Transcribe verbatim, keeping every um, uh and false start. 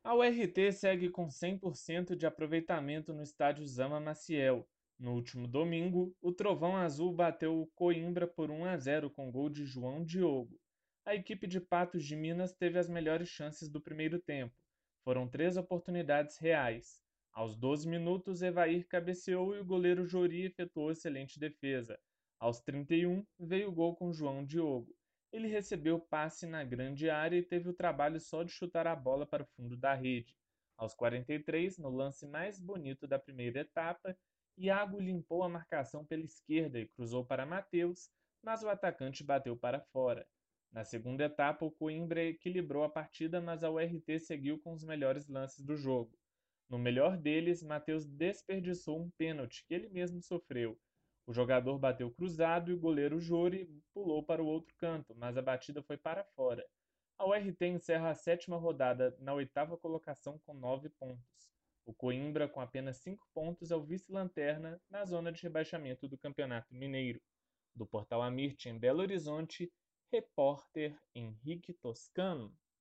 A U R T segue com cem por cento de aproveitamento no estádio Zama Maciel. No último domingo, o Trovão Azul bateu o Coimbra por um a zero com gol de João Diogo. A equipe de Patos de Minas teve as melhores chances do primeiro tempo. Foram três oportunidades reais. Aos doze minutos, Evair cabeceou e o goleiro Jori efetuou excelente defesa. Aos trinta e um, veio o gol com João Diogo. Ele recebeu passe na grande área e teve o trabalho só de chutar a bola para o fundo da rede. Aos quarenta e três, no lance mais bonito da primeira etapa, Iago limpou a marcação pela esquerda e cruzou para Matheus, mas o atacante bateu para fora. Na segunda etapa, o Coimbra equilibrou a partida, mas a U R T seguiu com os melhores lances do jogo. No melhor deles, Matheus desperdiçou um pênalti que ele mesmo sofreu. O jogador bateu cruzado e o goleiro Jori pulou para o outro canto, mas a batida foi para fora. A U R T encerra a sétima rodada na oitava colocação com nove pontos. O Coimbra, com apenas cinco pontos, é o vice-lanterna na zona de rebaixamento do Campeonato Mineiro. Do Portal Amirte, em Belo Horizonte, repórter Henrique Toscano.